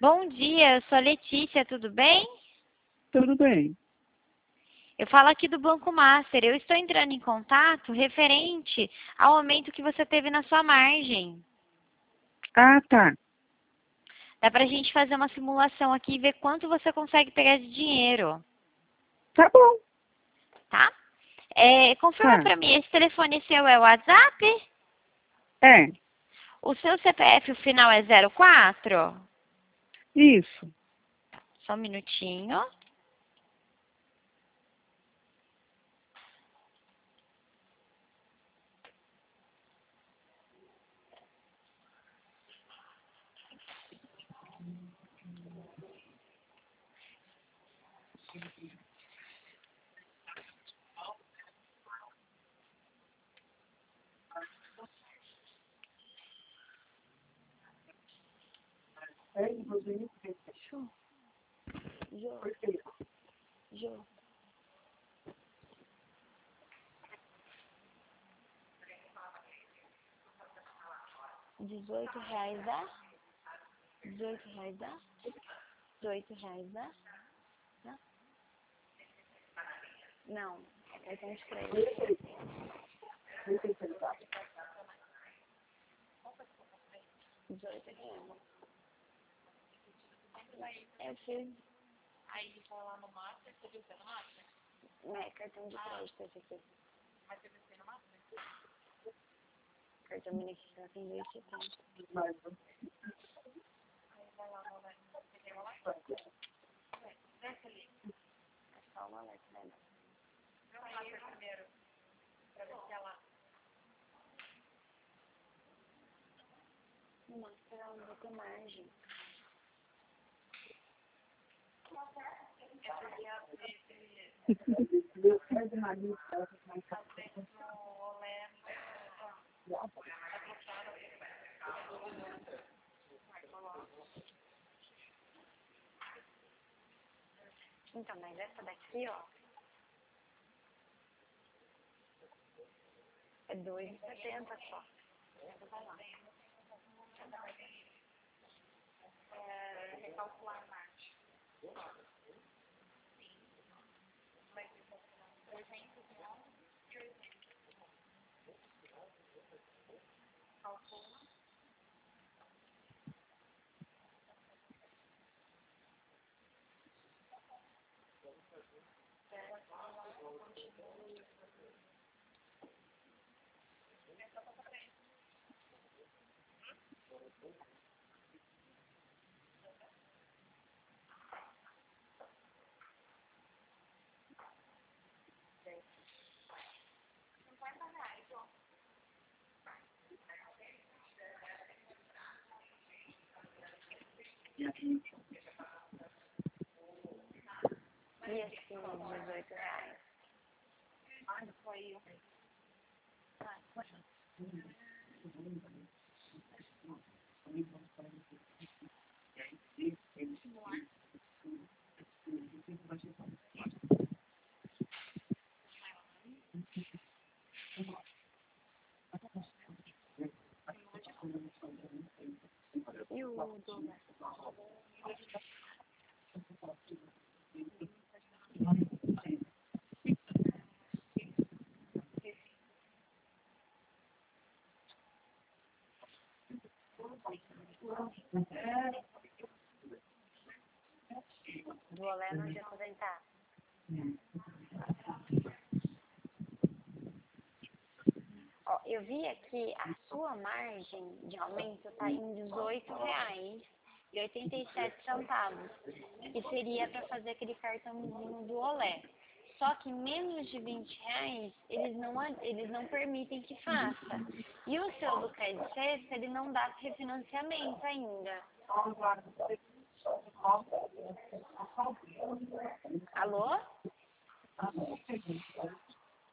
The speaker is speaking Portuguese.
Bom dia, eu sou a Letícia, tudo bem? Tudo bem. Eu falo aqui do Banco Master. Eu estou entrando em contato referente ao aumento que você teve na sua margem. Ah, tá. Dá pra gente fazer uma simulação aqui e ver quanto você consegue pegar de dinheiro, Tá bom. tá? Confirma Tá. pra mim, esse telefone seu é o WhatsApp? É, O seu CPF, o final é 04? isso. Só um minutinho. Jô. R$18 dá? R$18 dá? R$18 dá? Dá? Não, é cartão de crédito. R$18. Eu fiz. Aí ele foi lá no Master, você viu no Master? É, cartão de crédito esse aqui. Mas você viu no Master? Cartão beneficiário tem 2,70. Aí vai lá no alerta. Você tem o alerta? Desce ali. É só o alerta, né? Vê o Master primeiro, pra ver se é lá. No Master ela não vai ter margem. É porque a Então, mas essa daqui, ó, é 2,70 só. Vai lá. Recalcular a margem. E assim, R$18. Quando foi? E o dólar? Do Olé não de aposentar. Ó, eu vi aqui a sua margem de aumento está em R$18,87, que seria para fazer aquele cartãozinho do Olé. Só que menos de R$20 eles não permitem que faça. E o seu do Crédito Sexta, ele não dá refinanciamento ainda. Alô?